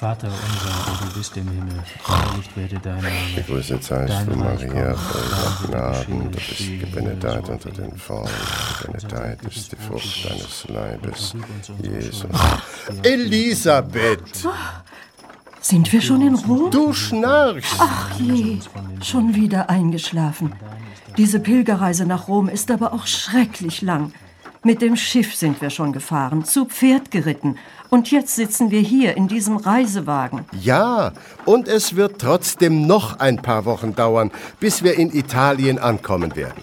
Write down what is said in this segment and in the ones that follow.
Vater unser, der du bist im Himmel, geheiligt werde dein Name. Gegrüßet seist du, Maria, voll Gnaden, du bist gebenedeit unter den Frauen, gebenedeit ist die Frucht deines Leibes, Jesus. Elisabeth! Sind wir schon in Rom? Du schnarchst! Ach je, schon wieder eingeschlafen. Diese Pilgerreise nach Rom ist aber auch schrecklich lang. Mit dem Schiff sind wir schon gefahren, zu Pferd geritten. Und jetzt sitzen wir hier in diesem Reisewagen. Ja, und es wird trotzdem noch ein paar Wochen dauern, bis wir in Italien ankommen werden.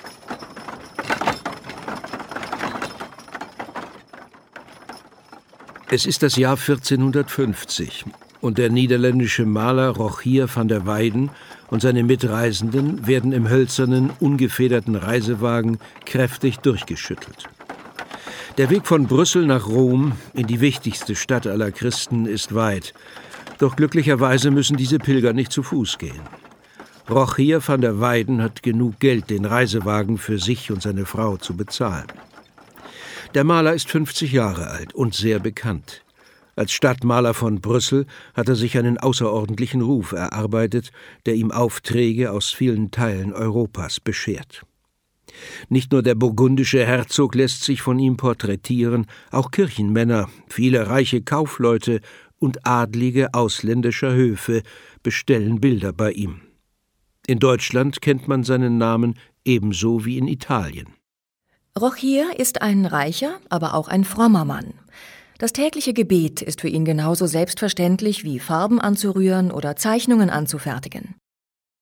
Es ist das Jahr 1450 und der niederländische Maler Rogier van der Weyden und seine Mitreisenden werden im hölzernen, ungefederten Reisewagen kräftig durchgeschüttelt. Der Weg von Brüssel nach Rom, in die wichtigste Stadt aller Christen, ist weit. Doch glücklicherweise müssen diese Pilger nicht zu Fuß gehen. Rogier van der Weyden hat genug Geld, den Reisewagen für sich und seine Frau zu bezahlen. Der Maler ist 50 Jahre alt und sehr bekannt. Als Stadtmaler von Brüssel hat er sich einen außerordentlichen Ruf erarbeitet, der ihm Aufträge aus vielen Teilen Europas beschert. Nicht nur der burgundische Herzog lässt sich von ihm porträtieren, auch Kirchenmänner, viele reiche Kaufleute und Adlige ausländischer Höfe bestellen Bilder bei ihm. In Deutschland kennt man seinen Namen ebenso wie in Italien. Rogier ist ein reicher, aber auch ein frommer Mann. Das tägliche Gebet ist für ihn genauso selbstverständlich wie Farben anzurühren oder Zeichnungen anzufertigen.